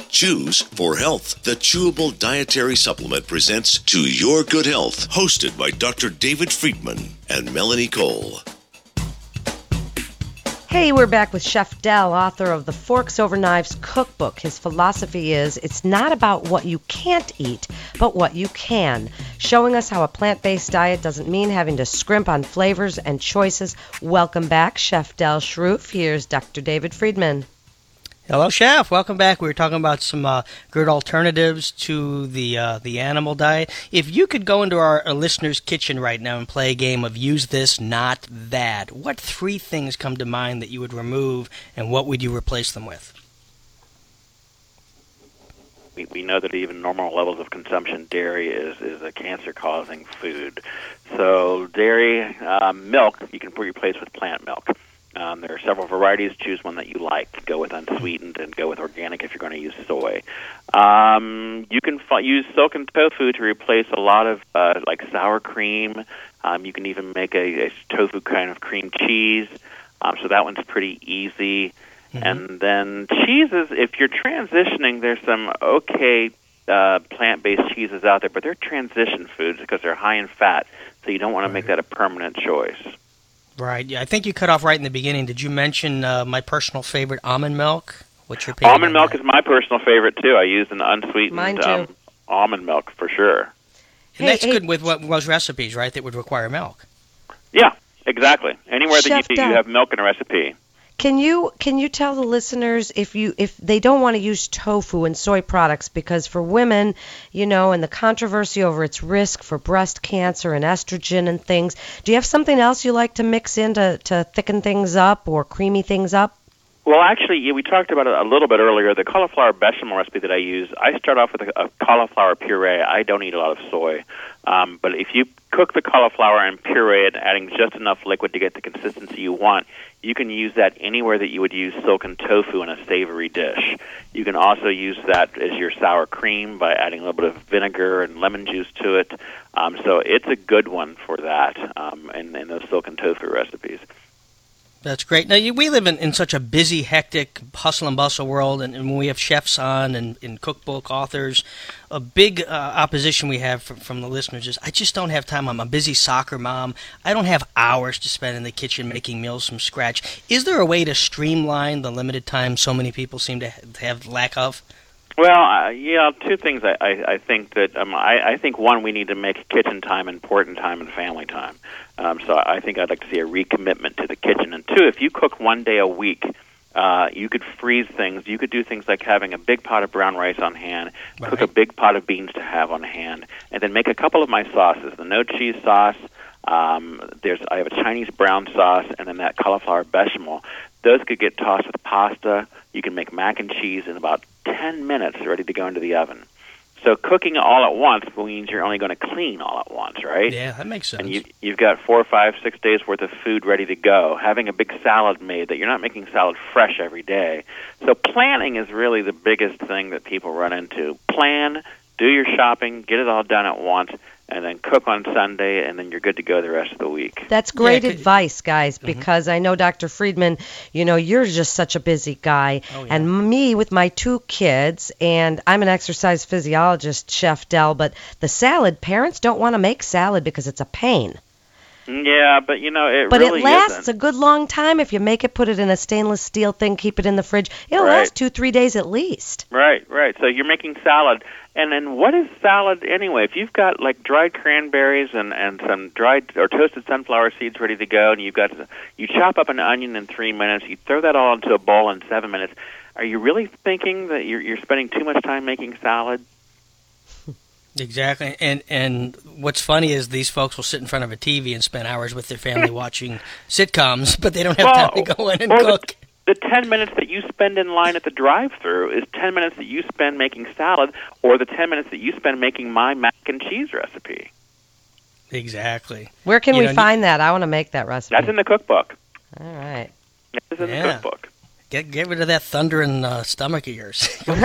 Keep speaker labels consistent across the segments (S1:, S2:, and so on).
S1: Chews for Health. The Chewable Dietary Supplement presents To Your Good Health, hosted by Dr. David Friedman and Melanie Cole.
S2: Hey, we're back with Chef Del, author of the Forks Over Knives cookbook. His philosophy is, it's not about what you can't eat, but what you can. Showing us how a plant-based diet doesn't mean having to scrimp on flavors and choices. Welcome back, Chef Del Shroof. Here's Dr. David Friedman.
S3: Hello, Chef. Welcome back. We were talking about some good alternatives to the animal diet. If you could go into our listener's kitchen right now and play a game of use this, not that, what 3 things come to mind that you would remove, and what would you replace them with?
S4: We know that even normal levels of consumption, dairy is a cancer-causing food. So dairy, milk, you can replace with plant milk. There are several varieties. Choose one that you like. Go with unsweetened and go with organic if you're going to use soy. You can use silken tofu to replace a lot of like sour cream. You can even make a tofu kind of cream cheese. So that one's pretty easy. Mm-hmm. And then cheeses, if you're transitioning, there's some plant-based cheeses out there, but they're transition foods because they're high in fat, so you don't want to make that a permanent choice.
S3: Right. Yeah, I think you cut off right in the beginning. Did you mention my personal favorite, almond milk? What's your opinion?
S4: Almond milk is my personal favorite, too. I use an unsweetened almond milk for sure.
S3: And that's good with most recipes, right, that would require milk?
S4: Yeah, exactly. Anywhere that you have milk in a recipe.
S2: Can you tell the listeners if they don't want to use tofu and soy products, because for women, and the controversy over its risk for breast cancer and estrogen and things, do you have something else you like to mix in to thicken things up or creamy things up?
S4: Well, actually, we talked about it a little bit earlier. The cauliflower bechamel recipe that I use, I start off with a cauliflower puree. I don't eat a lot of soy. But if you cook the cauliflower and puree it, adding just enough liquid to get the consistency you want, you can use that anywhere that you would use silken tofu in a savory dish. You can also use that as your sour cream by adding a little bit of vinegar and lemon juice to it. So it's a good one for that in those silken tofu recipes.
S3: That's great. Now, we live in such a busy, hectic, hustle and bustle world, and when we have chefs on and cookbook authors, a big opposition we have from the listeners is, I just don't have time. I'm a busy soccer mom. I don't have hours to spend in the kitchen making meals from scratch. Is there a way to streamline the limited time so many people seem to have lack of?
S4: Well, 2 things I think that I think one, we need to make kitchen time important time and family time. So I think I'd like to see a recommitment to the kitchen. And 2, if you cook one day a week, you could freeze things. You could do things like having a big pot of brown rice on hand, cook a big pot of beans to have on hand, and then make a couple of my sauces. The no cheese sauce, I have a Chinese brown sauce, and then that cauliflower bechamel. Those could get tossed with pasta. You can make mac and cheese in about 10 minutes, ready to go into the oven. So cooking all at once means you're only going to clean all at once, right?
S3: Yeah, that makes sense.
S4: And you've got 4, 5, 6 days worth of food ready to go. Having a big salad made, that you're not making salad fresh every day. So planning is really the biggest thing that people run into. Plan, do your shopping, get it all done at once, and then cook on Sunday, and then you're good to go the rest of the week.
S2: That's great advice, guys, because I know, Dr. Friedman, you're just such a busy guy. Oh, yeah. And me with my 2 kids, and I'm an exercise physiologist, Chef Del, but the salad, parents don't want to make salad because it's a pain.
S4: Yeah, but it
S2: but
S4: really
S2: it lasts
S4: isn't.
S2: a good long time if you make it, put it in a stainless steel thing, keep it in the fridge. It'll last 2-3 days at least.
S4: Right. So you're making salad. And then what is salad anyway? If you've got like dried cranberries and some dried or toasted sunflower seeds ready to go, and you chop up an onion in 3 minutes, you throw that all into a bowl in 7 minutes, are you really thinking that you're spending too much time making salad?
S3: Exactly, and what's funny is these folks will sit in front of a TV and spend hours with their family watching sitcoms, but they don't have time to go in and cook.
S4: The 10 minutes that you spend in line at the drive-thru is 10 minutes that you spend making salad, or the 10 minutes that you spend making my mac and cheese recipe.
S3: Exactly.
S2: Where can we find that? I want to make that recipe.
S4: That's in the cookbook.
S2: All right.
S4: It's in the cookbook.
S3: Get rid of that thundering stomach of yours.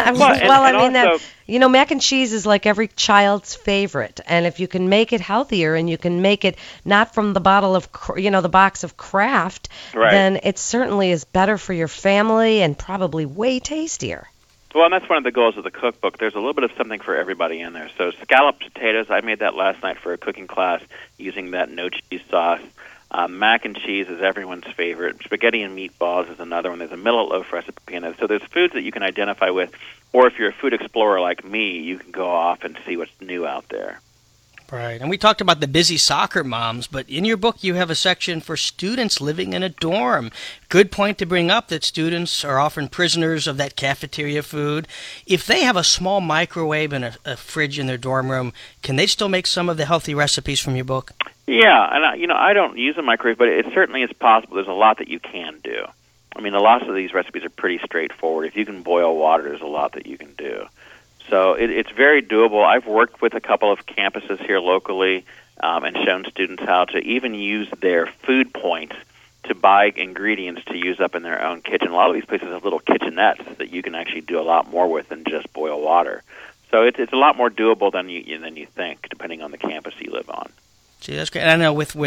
S2: Mac and cheese is like every child's favorite, and if you can make it healthier and you can make it not from the bottle of, the box of Kraft, then it certainly is better for your family and probably way tastier.
S4: Well, and that's one of the goals of the cookbook. There's a little bit of something for everybody in there. So scalloped potatoes, I made that last night for a cooking class using that no cheese sauce. Mac and cheese is everyone's favorite. Spaghetti and meatballs is another one. There's a millet loaf recipe in it. So there's foods that you can identify with, or if you're a food explorer like me, you can go off and see what's new out there.
S3: Right. And we talked about the busy soccer moms, but in your book you have a section for students living in a dorm. Good point to bring up, that students are often prisoners of that cafeteria food. If they have a small microwave and a fridge in their dorm room, can they still make some of the healthy recipes from your book?
S4: Yeah, and I don't use a microwave, but it certainly is possible. There's a lot that you can do. I mean, a lot of these recipes are pretty straightforward. If you can boil water, there's a lot that you can do. So it's very doable. I've worked with a couple of campuses here locally and shown students how to even use their food points to buy ingredients to use up in their own kitchen. A lot of these places have little kitchenettes that you can actually do a lot more with than just boil water. So it's a lot more doable than you think, depending on the campus you live on.
S3: See, that's great. And I know with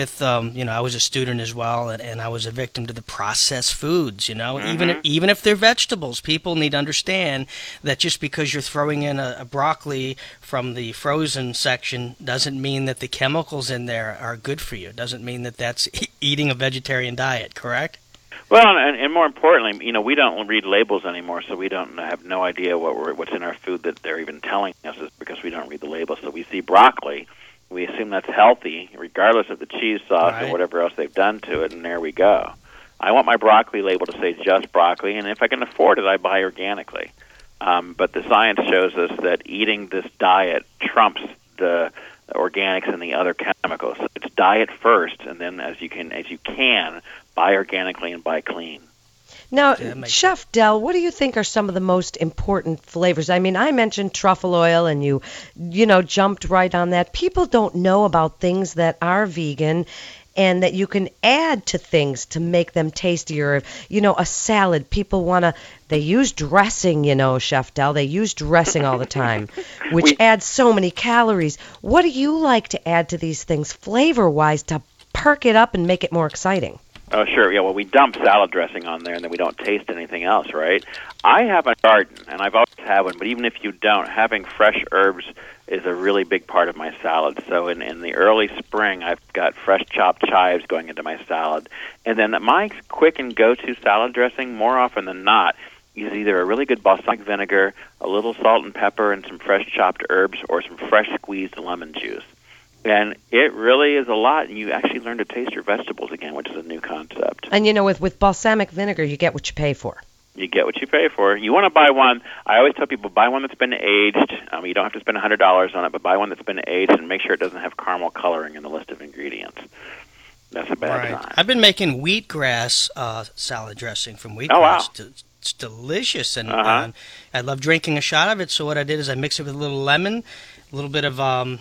S3: I was a student as well, and I was a victim to the processed foods,
S4: Mm-hmm.
S3: even if they're vegetables. People need to understand that just because you're throwing in a broccoli from the frozen section doesn't mean that the chemicals in there are good for you. It doesn't mean that that's eating a vegetarian diet, correct?
S4: Well, and more importantly, we don't read labels anymore, so we don't have no idea what's in our food that they're even telling us, is because we don't read the labels. So we see broccoli, we assume that's healthy, regardless of the cheese sauce or whatever else they've done to it, and there we go. I want my broccoli label to say just broccoli, and if I can afford it, I buy organically. But the science shows us that eating this diet trumps the organics and the other chemicals. So it's diet first, and then as you can, buy organically and buy clean.
S2: Now, Chef Del, what do you think are some of the most important flavors? I mean, I mentioned truffle oil, and you jumped right on that. People don't know about things that are vegan and that you can add to things to make them tastier. A salad, they use dressing, Chef Del. They use dressing all the time, which adds so many calories. What do you like to add to these things flavor-wise to perk it up and make it more exciting?
S4: Oh, sure. Yeah, well, we dump salad dressing on there, and then we don't taste anything else, right? I have a garden, and I've always had one, but even if you don't, having fresh herbs is a really big part of my salad. So in the early spring, I've got fresh chopped chives going into my salad. And then my quick and go-to salad dressing, more often than not, is either a really good balsamic vinegar, a little salt and pepper, and some fresh chopped herbs, or some fresh squeezed lemon juice. And it really is a lot, and you actually learn to taste your vegetables again, which is a new concept.
S2: And with balsamic vinegar, you get what you pay for.
S4: You get what you pay for. You want to buy one. I always tell people, buy one that's been aged. You don't have to spend $100 on it, but buy one that's been aged and make sure it doesn't have caramel coloring in the list of ingredients. That's a bad sign.
S3: I've been making wheatgrass salad dressing from wheatgrass.
S4: Oh, wow.
S3: It's delicious, and I love drinking a shot of it. So what I did is I mixed it with a little lemon, a little bit of the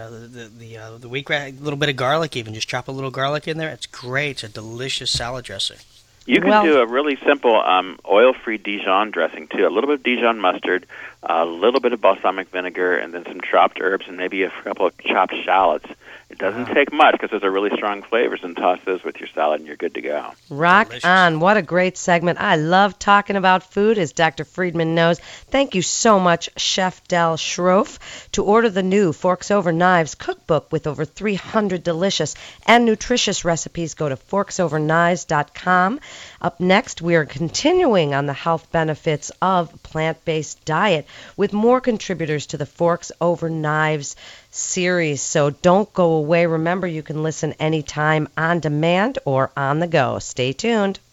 S3: wheatgrass, a little bit of garlic, even just chop a little garlic in there. It's great. It's a delicious salad dressing.
S4: You can do a really simple oil-free Dijon dressing, too. A little bit of Dijon mustard, a little bit of balsamic vinegar, and then some chopped herbs and maybe a couple of chopped shallots. It doesn't take much because those are really strong flavors, and toss those with your salad, and you're good to go.
S2: Rock Delicious. On. What a great segment. I love talking about food, as Dr. Friedman knows. Thank you so much, Chef Del Schroff. To order the new Forks Over Knives cookbook with over 300 delicious and nutritious recipes, go to forksoverknives.com. Up next, we are continuing on the health benefits of plant-based diet with more contributors to the Forks Over Knives series. So don't go away. Remember, you can listen anytime on demand or on the go. Stay tuned.